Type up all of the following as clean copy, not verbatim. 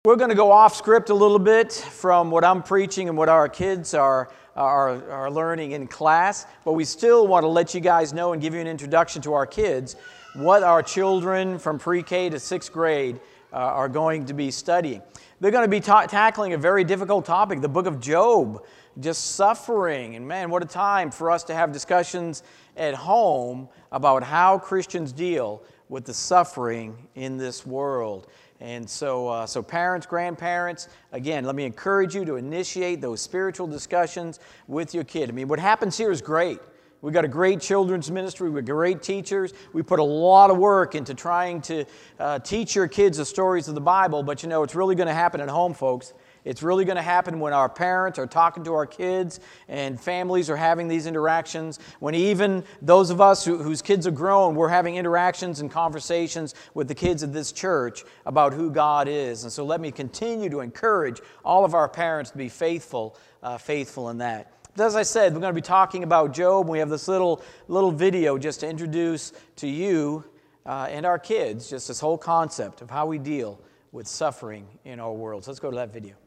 We're going to go off script a little bit from what I'm preaching and what our kids are learning in class, but we still want to let you guys know and give you an introduction to our kids, what our children from pre-K to 6th grade are going to be studying. They're going to be tackling a very difficult topic, the book of Job, just suffering. And man, what a time for us to have discussions at home about how Christians deal with the suffering in this world. And so parents, grandparents, again, let me encourage you to initiate those spiritual discussions with your kid. I mean, what happens here is great. We've got a great children's ministry with great teachers. We put a lot of work into trying to teach your kids the stories of the Bible, but you know, it's really going to happen at home, folks. It's really going to happen when our parents are talking to our kids and families are having these interactions. When even those of us whose kids are grown, we're having interactions and conversations with the kids of this church about who God is. And so let me continue to encourage all of our parents to be faithful in that. But as I said, we're going to be talking about Job. We have this little video just to introduce to you and our kids just this whole concept of how we deal with suffering in our world. So let's go to that video.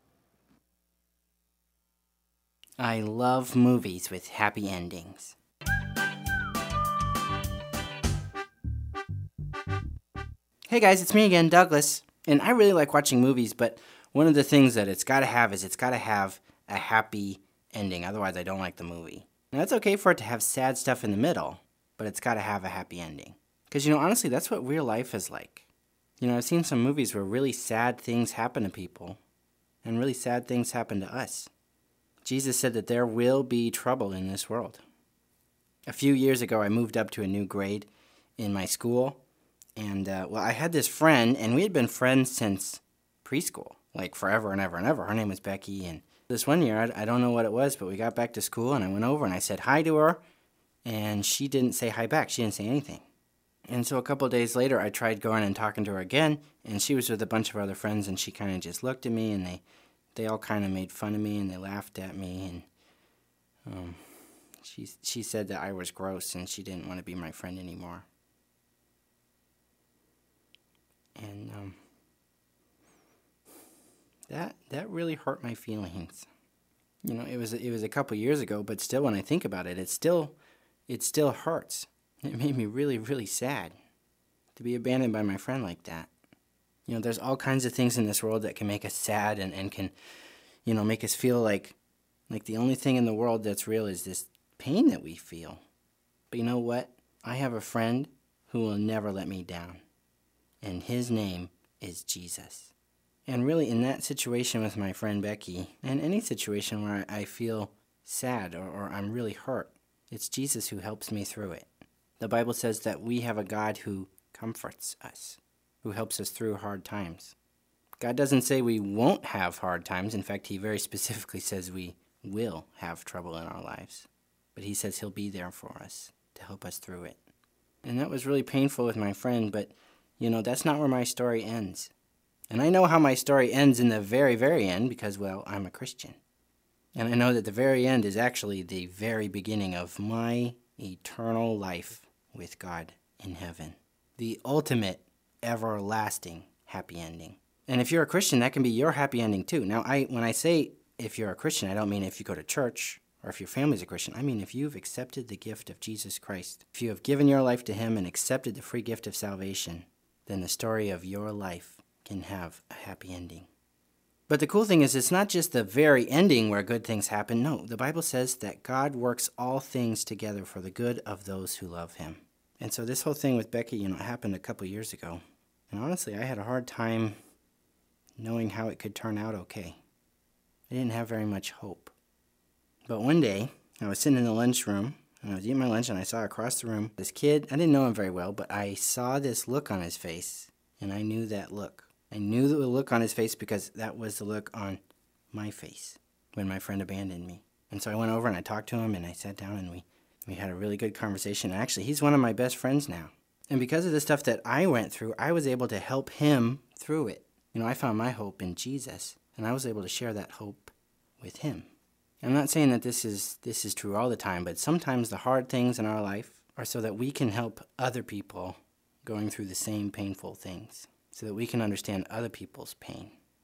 I love movies with happy endings. Hey guys, it's me again, Douglas. And I really like watching movies, but one of the things that it's got to have is it's got to have a happy ending. Otherwise, I don't like the movie. Now, it's okay for it to have sad stuff in the middle, but it's got to have a happy ending. Because, honestly, that's what real life is like. I've seen some movies where really sad things happen to people, and really sad things happen to us. Jesus said that there will be trouble in this world. A few years ago, I moved up to a new grade in my school, and I had this friend, and we had been friends since preschool, like forever and ever and ever. Her name was Becky, and this one year, I don't know what it was, but we got back to school, and I went over and I said hi to her, and she didn't say hi back. She didn't say anything. And so a couple of days later, I tried going and talking to her again, and she was with a bunch of other friends, and she kind of just looked at me, and they all kind of made fun of me, and they laughed at me, and she said that I was gross, and she didn't want to be my friend anymore. And that really hurt my feelings. It was a couple years ago, but still, when I think about it, it still hurts. It made me really, really sad to be abandoned by my friend like that. There's all kinds of things in this world that can make us sad and can, make us feel like the only thing in the world that's real is this pain that we feel. But you know what? I have a friend who will never let me down, and his name is Jesus. And really, in that situation with my friend Becky, and any situation where I feel sad or I'm really hurt, it's Jesus who helps me through it. The Bible says that we have a God who comforts us, who helps us through hard times. God doesn't say we won't have hard times. In fact, he very specifically says we will have trouble in our lives. But he says he'll be there for us to help us through it. And that was really painful with my friend, but, that's not where my story ends. And I know how my story ends in the very, very end because, I'm a Christian. And I know that the very end is actually the very beginning of my eternal life with God in heaven. The ultimate everlasting happy ending. And if you're a Christian, that can be your happy ending too. Now, when I say if you're a Christian, I don't mean if you go to church or if your family's a Christian. I mean if you've accepted the gift of Jesus Christ. If you have given your life to him and accepted the free gift of salvation, then the story of your life can have a happy ending. But the cool thing is it's not just the very ending where good things happen. No, the Bible says that God works all things together for the good of those who love him. And so this whole thing with Becky, it happened a couple years ago. And honestly, I had a hard time knowing how it could turn out okay. I didn't have very much hope. But one day, I was sitting in the lunchroom, and I was eating my lunch, and I saw across the room this kid. I didn't know him very well, but I saw this look on his face, and I knew that look. I knew the look on his face because that was the look on my face when my friend abandoned me. And so I went over and I talked to him, and I sat down, and we had a really good conversation. And actually, he's one of my best friends now. And because of the stuff that I went through, I was able to help him through it. I found my hope in Jesus, and I was able to share that hope with him. I'm not saying that this is true all the time, but sometimes the hard things in our life are so that we can help other people going through the same painful things, so that we can understand other people's pain.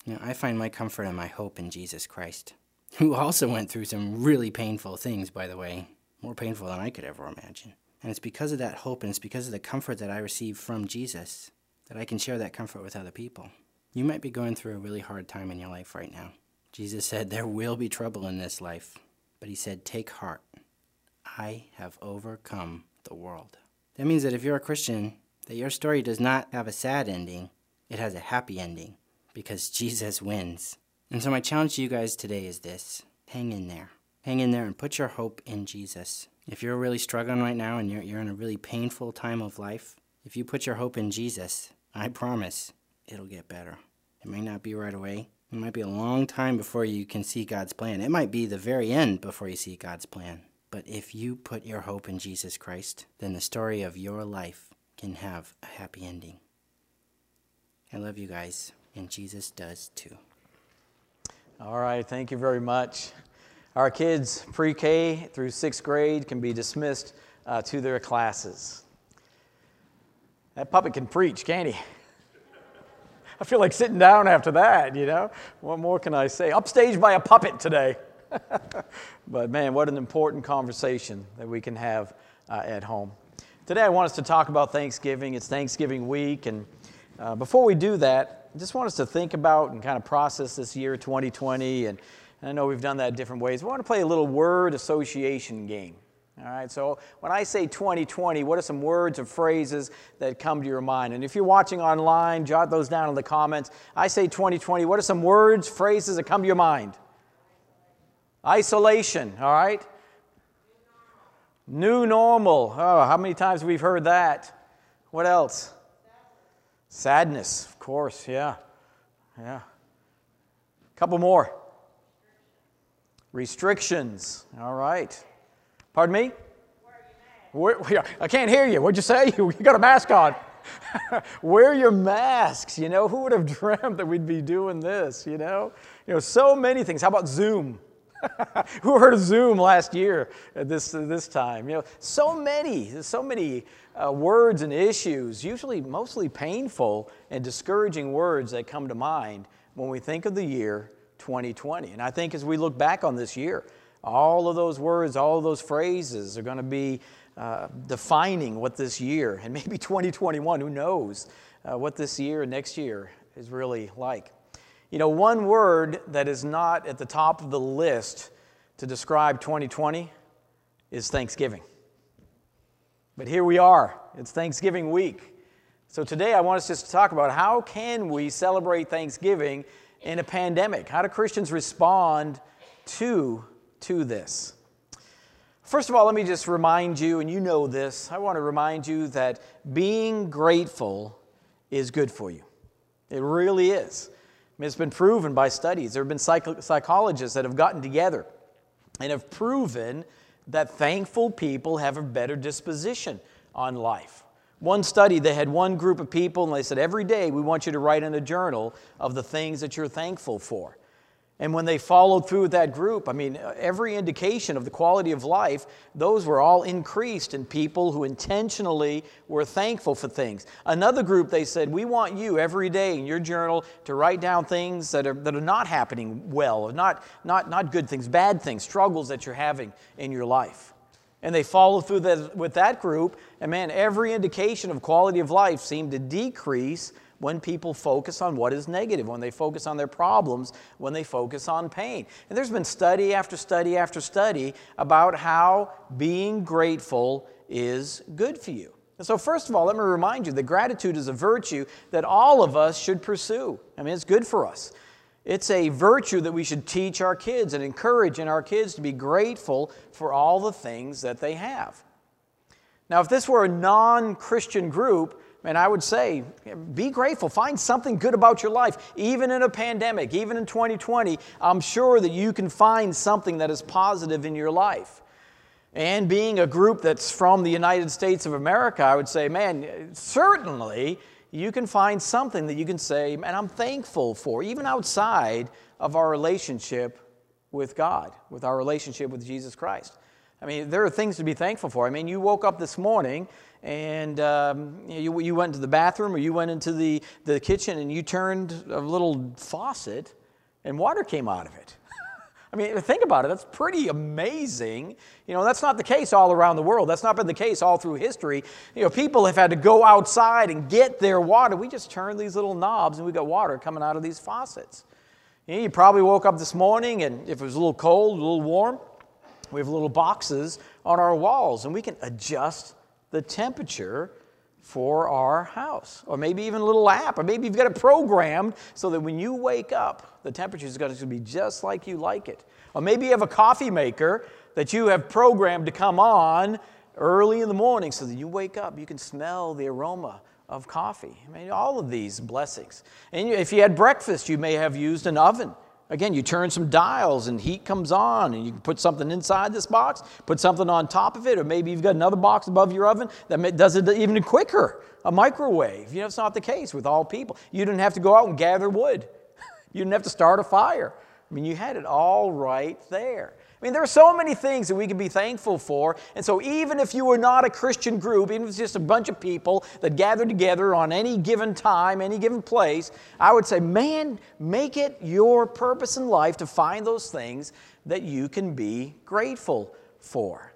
I find my comfort and my hope in Jesus Christ, who also went through some really painful things, by the way, more painful than I could ever imagine. And it's because of that hope and it's because of the comfort that I receive from Jesus that I can share that comfort with other people. You might be going through a really hard time in your life right now. Jesus said there will be trouble in this life, but he said, take heart. I have overcome the world. That means that if you're a Christian, that your story does not have a sad ending, it has a happy ending, because Jesus wins. And so my challenge to you guys today is this: hang in there. Hang in there and put your hope in Jesus. If you're really struggling right now and you're in a really painful time of life, if you put your hope in Jesus, I promise it'll get better. It may not be right away. It might be a long time before you can see God's plan. It might be the very end before you see God's plan. But if you put your hope in Jesus Christ, then the story of your life can have a happy ending. I love you guys, and Jesus does too. All right, thank you very much. Our kids, pre-K through 6th grade, can be dismissed to their classes. That puppet can preach, can't he? I feel like sitting down after that, What more can I say? Upstaged by a puppet today. But man, what an important conversation that we can have at home. Today I want us to talk about Thanksgiving. It's Thanksgiving week, and before we do that, I just want us to think about and kind of process this year 2020, and I know we've done that different ways. We want to play a little word association game. All right, so when I say 2020, what are some words or phrases that come to your mind? And if you're watching online, jot those down in the comments. I say 2020, what are some words, phrases that come to your mind? Isolation, all right? New normal. Oh, how many times we've heard that? What else? Sadness, of course, yeah. A couple more. Restrictions, all right. Pardon me? I can't hear you. What'd you say? You got a mask on. Wear your masks. Who would have dreamt that we'd be doing this? So many things. How about Zoom? Who heard of Zoom last year at this time? So many words and issues, usually mostly painful and discouraging words that come to mind when we think of the year 2020. And I think as we look back on this year, all of those words, all of those phrases are going to be defining what this year, and maybe 2021, who knows, what this year and next year is really like. One word that is not at the top of the list to describe 2020 is Thanksgiving. But here we are. It's Thanksgiving week. So today I want us just to talk about how can we celebrate Thanksgiving in a pandemic? How do Christians respond to this? First of all, let me just remind you, and you know this, I want to remind you that being grateful is good for you. It really is. It's been proven by studies. There have been psychologists that have gotten together and have proven that thankful people have a better disposition on life. One study, they had one group of people, and they said, every day we want you to write in a journal of the things that you're thankful for. And when they followed through with that group, every indication of the quality of life, those were all increased in people who intentionally were thankful for things. Another group, they said, we want you every day in your journal to write down things that are not happening well, not good things, bad things, struggles that you're having in your life. And they followed through with that group, and man, every indication of quality of life seemed to decrease when people focus on what is negative, when they focus on their problems, when they focus on pain. And there's been study after study after study about how being grateful is good for you. And so first of all, let me remind you that gratitude is a virtue that all of us should pursue. It's good for us. It's a virtue that we should teach our kids and encourage in our kids to be grateful for all the things that they have. Now, if this were a non-Christian group, I would say, be grateful. Find something good about your life. Even in a pandemic, even in 2020, I'm sure that you can find something that is positive in your life. And being a group that's from the United States of America, I would say, certainly you can find something that you can say, I'm thankful for, even outside of our relationship with God, with our relationship with Jesus Christ. I mean, there are things to be thankful for. I mean, you woke up this morning and you went into the bathroom or you went into the kitchen and you turned a little faucet and water came out of it. I mean, think about it. That's pretty amazing. That's not the case all around the world. That's not been the case all through history. People have had to go outside and get their water. We just turn these little knobs and we got water coming out of these faucets. You probably woke up this morning and if it was a little cold, a little warm, we have little boxes on our walls and we can adjust the temperature for our house. Or maybe even a little app, or maybe you've got it programmed so that when you wake up, the temperature is going to be just like you like it. Or maybe you have a coffee maker that you have programmed to come on early in the morning so that you wake up, you can smell the aroma of coffee. I mean, all of these blessings. And if you had breakfast, you may have used an oven. Again, you turn some dials and heat comes on and you can put something inside this box, put something on top of it, or maybe you've got another box above your oven that does it even quicker, a microwave. It's not the case with all people. You didn't have to go out and gather wood. You didn't have to start a fire. I mean, you had it all right there. I mean, there are so many things that we can be thankful for. And so even if you were not a Christian group, even if it's just a bunch of people that gather together on any given time, any given place, I would say, man, make it your purpose in life to find those things that you can be grateful for.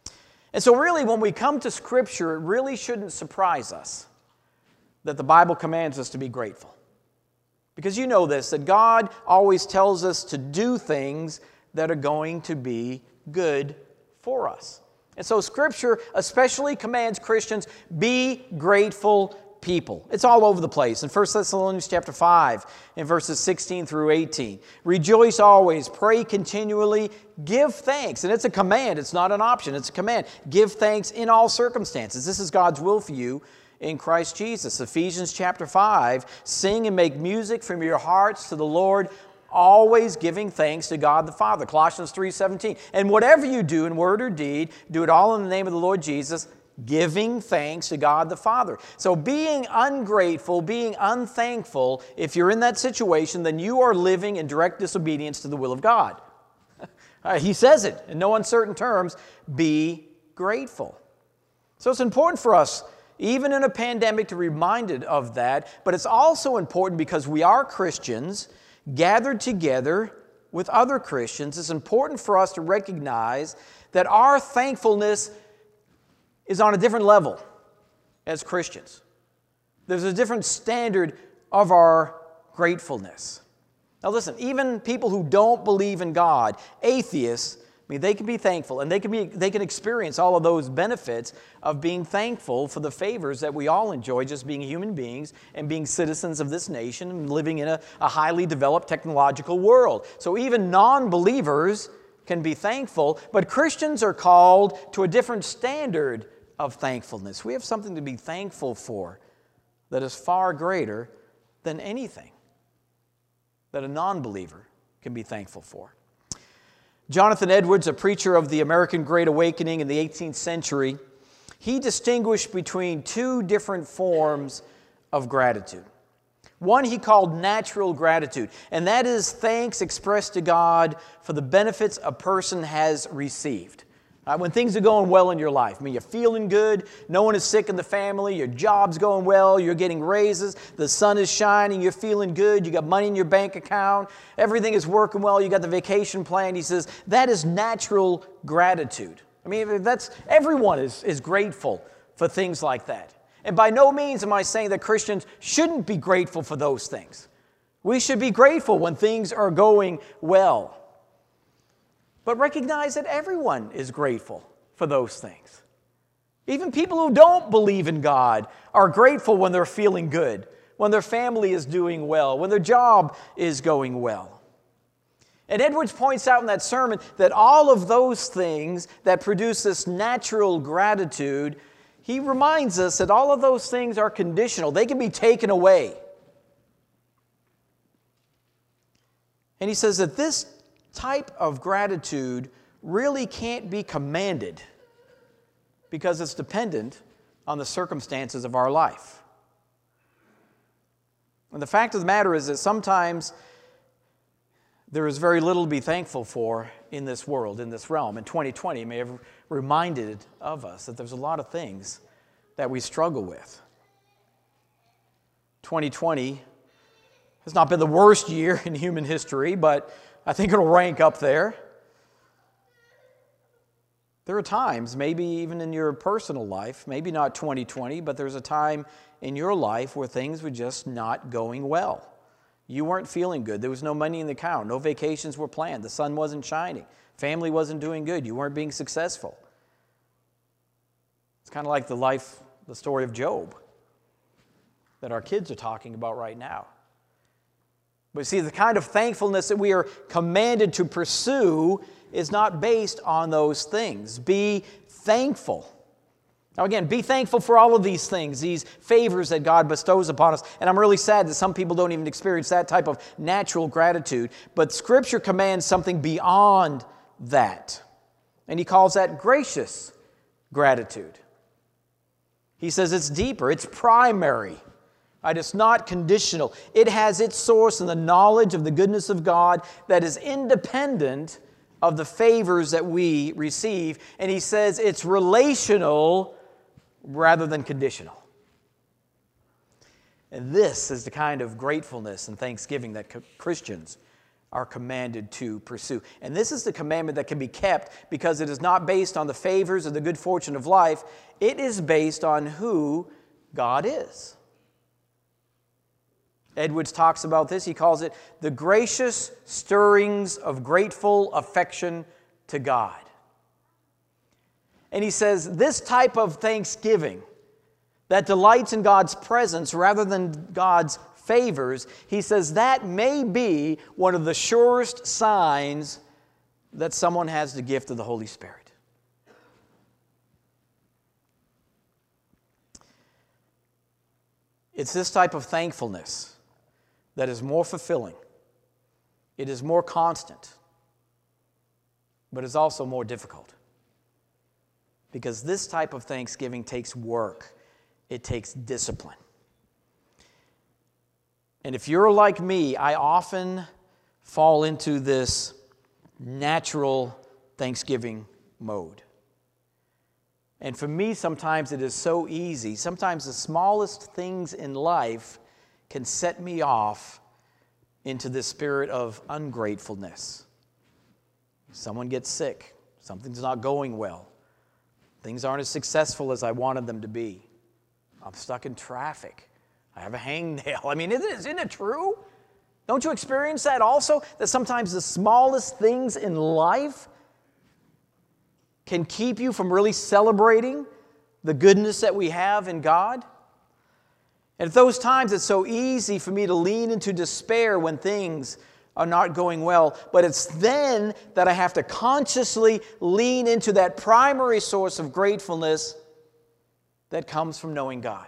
And so really, when we come to Scripture, it really shouldn't surprise us that the Bible commands us to be grateful. Because you know this, that God always tells us to do things that are going to be good for us. And so Scripture especially commands Christians, be grateful people. It's all over the place. In 1 Thessalonians chapter 5, in verses 16 through 18. Rejoice always, pray continually, give thanks. And it's a command, it's not an option, it's a command. Give thanks in all circumstances. This is God's will for you in Christ Jesus. Ephesians chapter 5, sing and make music from your hearts to the Lord, always giving thanks to God the Father. Colossians 3:17. And whatever you do in word or deed, do it all in the name of the Lord Jesus, giving thanks to God the Father. So being ungrateful, being unthankful, if you're in that situation, then you are living in direct disobedience to the will of God. He says it in no uncertain terms, be grateful. So it's important for us, even in a pandemic, to be reminded of that, but it's also important because we are Christians gathered together with other Christians. It's important for us to recognize that our thankfulness is on a different level as Christians. There's a different standard of our gratefulness. Now listen, even people who don't believe in God, atheists, they can be thankful and they can experience all of those benefits of being thankful for the favors that we all enjoy just being human beings and being citizens of this nation and living in a highly developed technological world. So even non-believers can be thankful, but Christians are called to a different standard of thankfulness. We have something to be thankful for that is far greater than anything that a non-believer can be thankful for. Jonathan Edwards, a preacher of the American Great Awakening in the 18th century, he distinguished between two different forms of gratitude. One he called natural gratitude, and that is thanks expressed to God for the benefits a person has received. When things are going well in your life, you're feeling good, no one is sick in the family, your job's going well, you're getting raises, the sun is shining, you're feeling good, you got money in your bank account, everything is working well, you got the vacation planned. He says that is natural gratitude. Everyone is grateful for things like that. And by no means am I saying that Christians shouldn't be grateful for those things. We should be grateful when things are going well. But recognize that everyone is grateful for those things. Even people who don't believe in God are grateful when they're feeling good, when their family is doing well, when their job is going well. And Edwards points out in that sermon that all of those things that produce this natural gratitude, he reminds us that all of those things are conditional. They can be taken away. And he says that this type of gratitude really can't be commanded because it's dependent on the circumstances of our life. And the fact of the matter is that sometimes there is very little to be thankful for, in this world, in this realm. And 2020 may have reminded of us that there's a lot of things that we struggle with. 2020 has not been the worst year in human history, but I think it'll rank up there. There are times, maybe even in your personal life, maybe not 2020, but there's a time in your life where things were just not going well. You weren't feeling good. There was no money in the account. No vacations were planned. The sun wasn't shining. Family wasn't doing good. You weren't being successful. It's kind of like the story of Job that our kids are talking about right now. But see, the kind of thankfulness that we are commanded to pursue is not based on those things. Be thankful. Now again, be thankful for all of these things, these favors that God bestows upon us. And I'm really sad that some people don't even experience that type of natural gratitude. But Scripture commands something beyond that. And He calls that gracious gratitude. He says it's deeper, it's primary. It's not conditional. It has its source in the knowledge of the goodness of God that is independent of the favors that we receive. And He says it's relational rather than conditional. And this is the kind of gratefulness and thanksgiving that Christians are commanded to pursue. And this is the commandment that can be kept because it is not based on the favors or the good fortune of life. It is based on who God is. Edwards talks about this. He calls it the gracious stirrings of grateful affection to God. And he says this type of thanksgiving that delights in God's presence rather than God's favors, he says that may be one of the surest signs that someone has the gift of the Holy Spirit. It's this type of thankfulness that is more fulfilling. It is more constant, but is also more difficult. Because this type of thanksgiving takes work. It takes discipline. And if you're like me, I often fall into this natural thanksgiving mode. And for me, sometimes it is so easy. Sometimes the smallest things in life can set me off into this spirit of ungratefulness. Someone gets sick. Something's not going well. Things aren't as successful as I wanted them to be. I'm stuck in traffic. I have a hangnail. I mean, isn't it true? Don't you experience that also? That sometimes the smallest things in life can keep you from really celebrating the goodness that we have in God? And at those times, it's so easy for me to lean into despair when things are not going well. But it's then that I have to consciously lean into that primary source of gratefulness that comes from knowing God.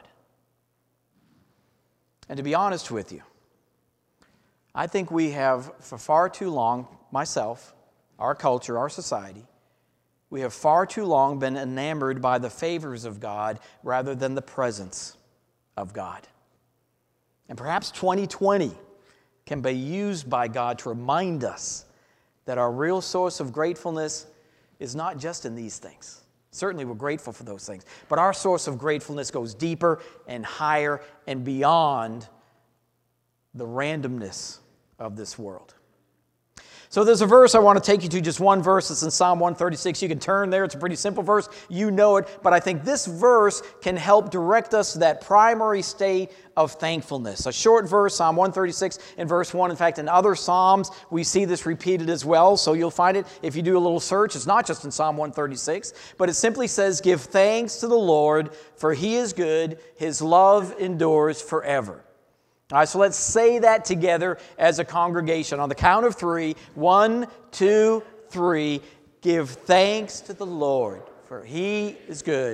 And to be honest with you, I think we have for far too long, myself, our culture, our society, we have far too long been enamored by the favors of God rather than the presence of God. And perhaps 2020 can be used by God to remind us that our real source of gratefulness is not just in these things. Certainly we're grateful for those things, but our source of gratefulness goes deeper and higher and beyond the randomness of this world. So there's a verse I want to take you to, just one verse. It's in Psalm 136. You can turn there. It's a pretty simple verse. You know it. But I think this verse can help direct us to that primary state of thankfulness. A short verse, Psalm 136 and verse 1. In fact, in other Psalms, we see this repeated as well. So you'll find it if you do a little search. It's not just in Psalm 136, but it simply says, "Give thanks to the Lord, for He is good. His love endures forever." All right, so let's say that together as a congregation. On the count of 3, 1, 2, 3. Give thanks to the Lord, for He is good.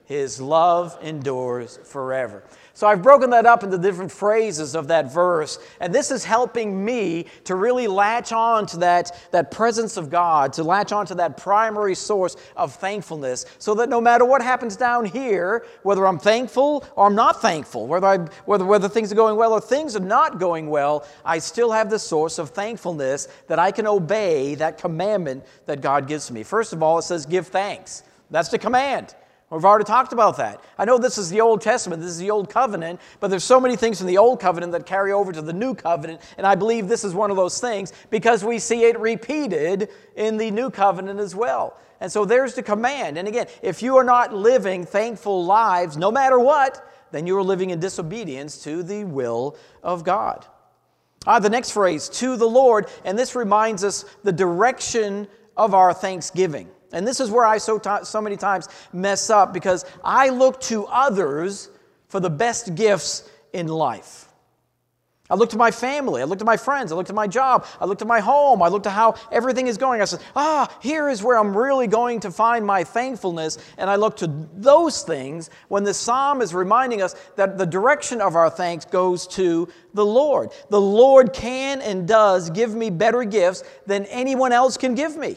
His love endures forever. So I've broken that up into different phrases of that verse, and this is helping me to really latch on to that presence of God, to latch on to that primary source of thankfulness, so that no matter what happens down here, whether I'm thankful or I'm not thankful, whether things are going well or things are not going well, I still have the source of thankfulness that I can obey that commandment that God gives me. First of all, it says give thanks. That's the command. We've already talked about that. I know this is the Old Testament, this is the Old Covenant, but there's so many things from the Old Covenant that carry over to the New Covenant, and I believe this is one of those things because we see it repeated in the New Covenant as well. And so there's the command. And again, if you are not living thankful lives, no matter what, then you are living in disobedience to the will of God. The next phrase, to the Lord, and this reminds us the direction of our thanksgiving. And this is where I so many times mess up because I look to others for the best gifts in life. I look to my family, I look to my friends, I look to my job, I look to my home, I look to how everything is going. I say, here is where I'm really going to find my thankfulness. And I look to those things when the psalm is reminding us that the direction of our thanks goes to the Lord. The Lord can and does give me better gifts than anyone else can give me.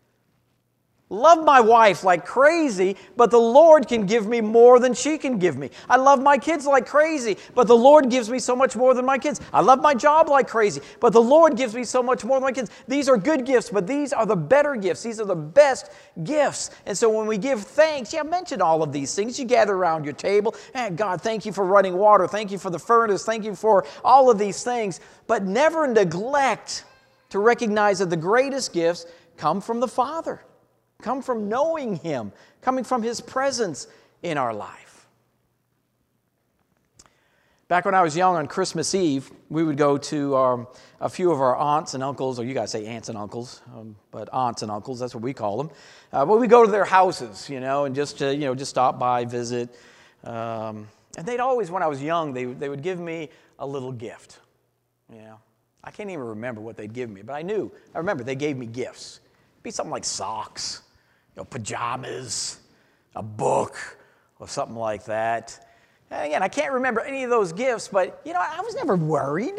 Love my wife like crazy, but the Lord can give me more than she can give me. I love my kids like crazy, but the Lord gives me so much more than my kids. I love my job like crazy, but the Lord gives me so much more than my kids. These are good gifts, but these are the better gifts. These are the best gifts. And so when we give thanks, I mentioned all of these things. You gather around your table, and God, thank you for running water. Thank you for the furnace. Thank you for all of these things. But never neglect to recognize that the greatest gifts come from the Father. Come from knowing Him, coming from His presence in our life. Back when I was young on Christmas Eve, we would go to a few of our aunts and uncles, or you guys say aunts and uncles, but aunts and uncles, that's what we call them. But we go to their houses, and just stop by, visit. And they'd always, when I was young, they would give me a little gift. I can't even remember what they'd give me, but I remember they gave me gifts. It'd be something like socks, pajamas, a book, or something like that. And again, I can't remember any of those gifts, but, I was never worried.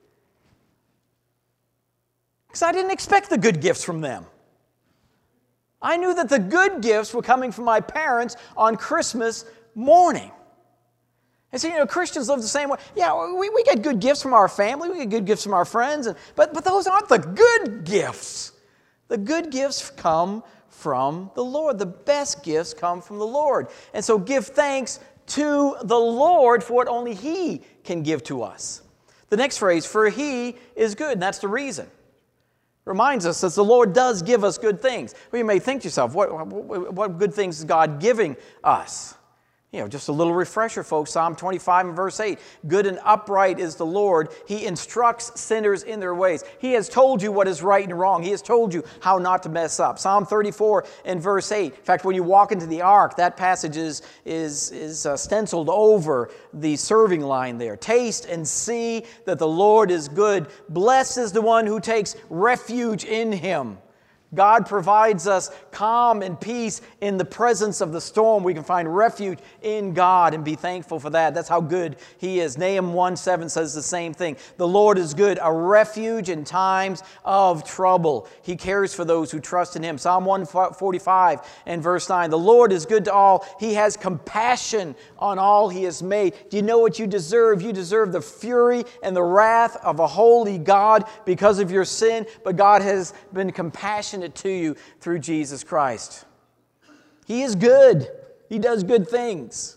Because I didn't expect the good gifts from them. I knew that the good gifts were coming from my parents on Christmas morning. And so, Christians live the same way. Yeah, we get good gifts from our family, we get good gifts from our friends, but those aren't the good gifts. The good gifts come from the Lord. The best gifts come from the Lord. And so give thanks to the Lord for what only He can give to us. The next phrase, for He is good, and that's the reason. Reminds us that the Lord does give us good things. Well, you may think to yourself, what good things is God giving us? Just a little refresher, folks. Psalm 25 and verse 8. Good and upright is the Lord. He instructs sinners in their ways. He has told you what is right and wrong. He has told you how not to mess up. Psalm 34 and verse 8. In fact, when you walk into the ark, that passage is stenciled over the serving line there. Taste and see that the Lord is good. Blessed is the one who takes refuge in Him. God provides us calm and peace in the presence of the storm. We can find refuge in God and be thankful for that. That's how good He is. Nahum 1:7 says the same thing. The Lord is good, a refuge in times of trouble. He cares for those who trust in Him. Psalm 145 and verse 9. The Lord is good to all. He has compassion on all He has made. Do you know what you deserve? You deserve the fury and the wrath of a holy God because of your sin, but God has been compassionate to you through Jesus Christ. He is good. He does good things.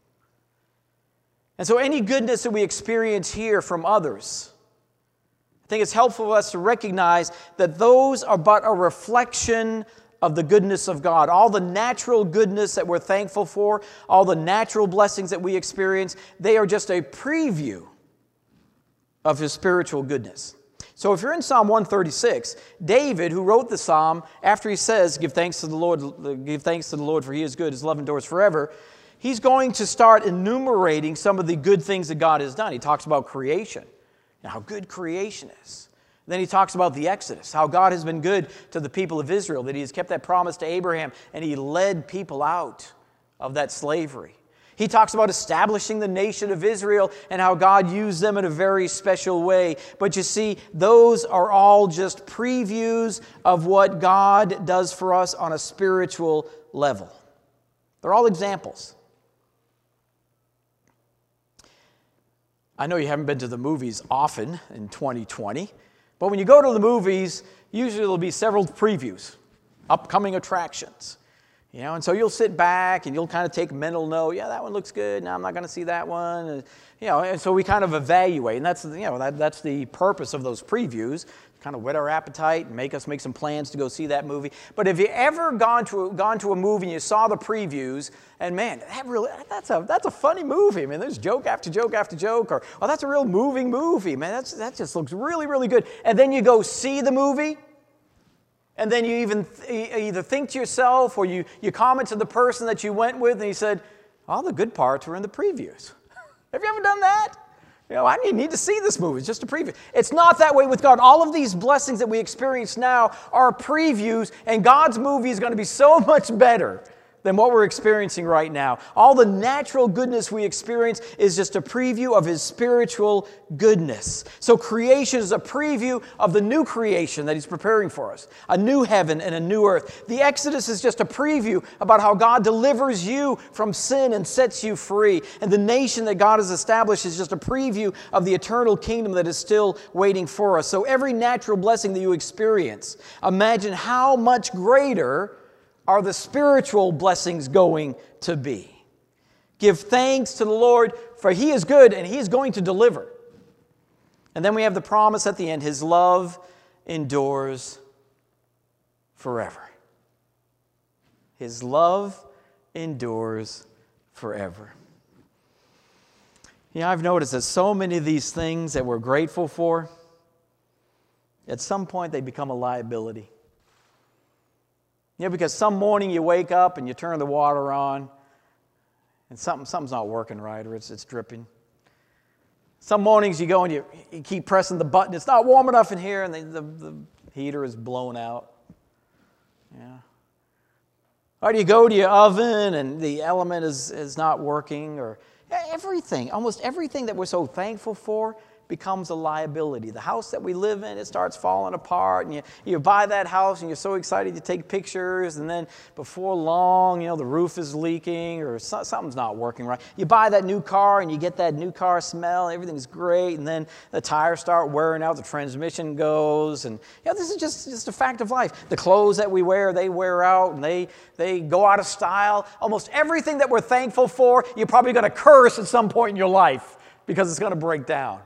And so any goodness that we experience here from others, I think it's helpful for us to recognize that those are but a reflection of the goodness of God. All the natural goodness that we're thankful for, all the natural blessings that we experience, they are just a preview of His spiritual goodness. So if you're in Psalm 136, David, who wrote the psalm, after he says, give thanks to the Lord, for He is good, His love endures forever, he's going to start enumerating some of the good things that God has done. He talks about creation, and how good creation is. Then he talks about the Exodus, how God has been good to the people of Israel, that He has kept that promise to Abraham, and He led people out of that slavery. He talks about establishing the nation of Israel and how God used them in a very special way. But you see, those are all just previews of what God does for us on a spiritual level. They're all examples. I know you haven't been to the movies often in 2020, but when you go to the movies, usually there'll be several previews, upcoming attractions. And so you'll sit back and you'll kind of take mental note. Yeah, that one looks good. No, I'm not going to see that one. And so we kind of evaluate, and that's that's the purpose of those previews, kind of whet our appetite and make us make some plans to go see that movie. But have you ever gone to a movie and you saw the previews, and man, that's a funny movie. I mean, there's joke after joke after joke, or oh, that's a real moving movie, man. That just looks really, really good. And then you go see the movie. And then you either think to yourself or you comment to the person that you went with and he said, all the good parts were in the previews. Have you ever done that? I need to see this movie. It's just a preview. It's not that way with God. All of these blessings that we experience now are previews, and God's movie is going to be so much better than what we're experiencing right now. All the natural goodness we experience is just a preview of His spiritual goodness. So creation is a preview of the new creation that He's preparing for us, a new heaven and a new earth. The Exodus is just a preview about how God delivers you from sin and sets you free. And the nation that God has established is just a preview of the eternal kingdom that is still waiting for us. So every natural blessing that you experience, imagine how much greater are the spiritual blessings going to be. Give thanks to the Lord, for He is good and He is going to deliver. And then we have the promise at the end, His love endures forever. His love endures forever. I've noticed that so many of these things that we're grateful for, at some point they become a liability. Because some morning you wake up and you turn the water on and something's not working right, or it's dripping. Some mornings you go and you keep pressing the button. It's not warm enough in here, and the heater is blown out. Or you go to your oven and the element is not working, or almost everything that we're so thankful for becomes a liability. The house that we live in, it starts falling apart, and you buy that house and you're so excited to take pictures, and then before long, the roof is leaking or something's not working right. You buy that new car and you get that new car smell, everything's great, and then the tires start wearing out, the transmission goes, and this is just a fact of life. The clothes that we wear, they wear out and they go out of style. Almost everything that we're thankful for, you're probably going to curse at some point in your life because it's going to break down.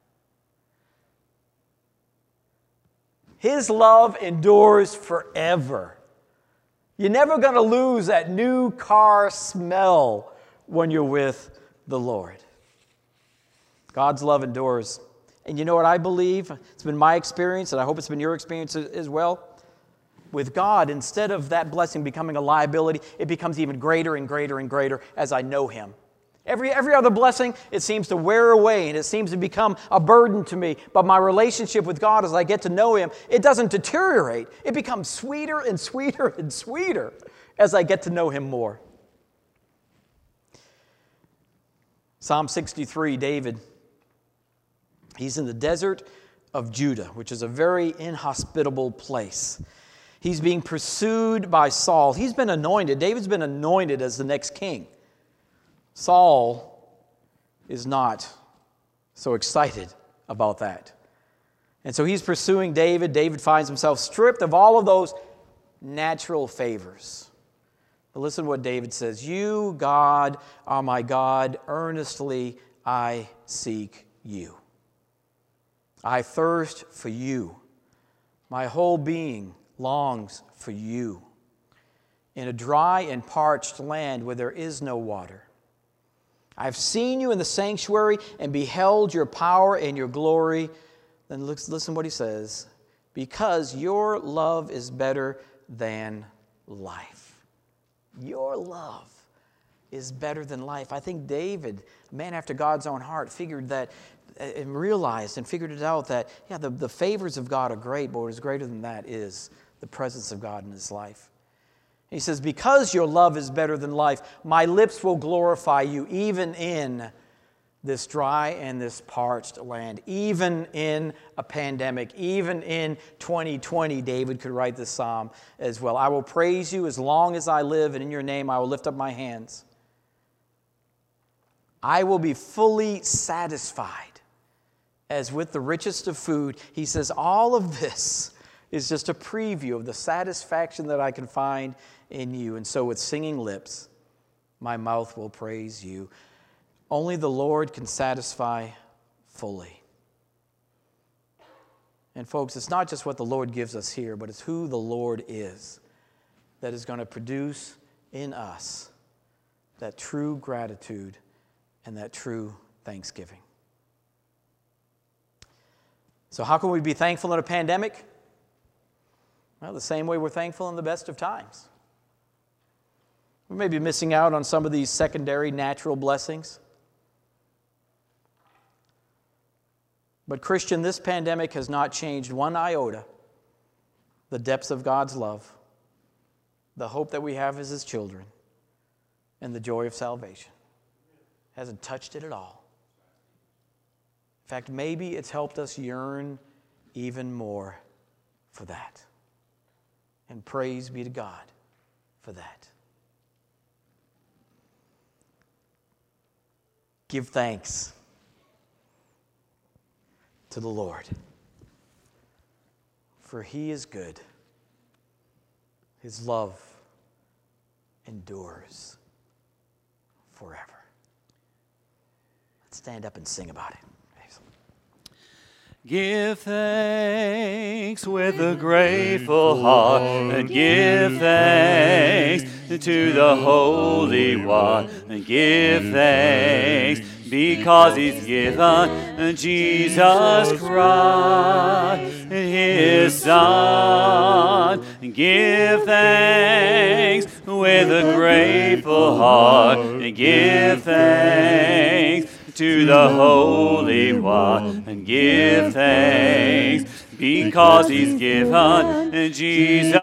His love endures forever. You're never going to lose that new car smell when you're with the Lord. God's love endures. And you know what I believe? It's been my experience, and I hope it's been your experience as well. With God, instead of that blessing becoming a liability, it becomes even greater and greater and greater as I know Him. Every other blessing, it seems to wear away and it seems to become a burden to me. But my relationship with God, as I get to know Him, it doesn't deteriorate. It becomes sweeter and sweeter and sweeter as I get to know Him more. Psalm 63, David, he's in the desert of Judah, which is a very inhospitable place. He's being pursued by Saul. He's been anointed. David's been anointed as the next king. Saul is not so excited about that. And so he's pursuing David. David finds himself stripped of all of those natural favors. But listen to what David says. You, God, are my God. Earnestly I seek you. I thirst for you. My whole being longs for you. In a dry and parched land where there is no water. I've seen you in the sanctuary and beheld your power and your glory. Then listen what he says. Because your love is better than life. Your love is better than life. I think David, a man after God's own heart, figured that and realized and figured it out that, the favors of God are great, but what is greater than that is the presence of God in his life. He says, because your love is better than life, my lips will glorify you even in this dry and this parched land, even in a pandemic, even in 2020. David could write this psalm as well. I will praise you as long as I live, and in your name I will lift up my hands. I will be fully satisfied as with the richest of food. He says all of this is just a preview of the satisfaction that I can find in you. And so with singing lips, my mouth will praise you. Only the Lord can satisfy fully. And folks, it's not just what the Lord gives us here, but it's who the Lord is that is going to produce in us that true gratitude and that true thanksgiving. So how can we be thankful in a pandemic? Well, the same way we're thankful in the best of times. We may be missing out on some of these secondary natural blessings. But Christian, this pandemic has not changed one iota the depths of God's love, the hope that we have as His children, and the joy of salvation. Hasn't touched it at all. In fact, maybe it's helped us yearn even more for that. And praise be to God for that. Give thanks to the Lord, for He is good. His love endures forever. Let's stand up and sing about it. Give thanks with a grateful heart, and give thanks to the Holy One, and give thanks because He's given Jesus Christ, His Son. Give thanks with a grateful heart, and give thanks to the Holy One, and give thanks because He's given Jesus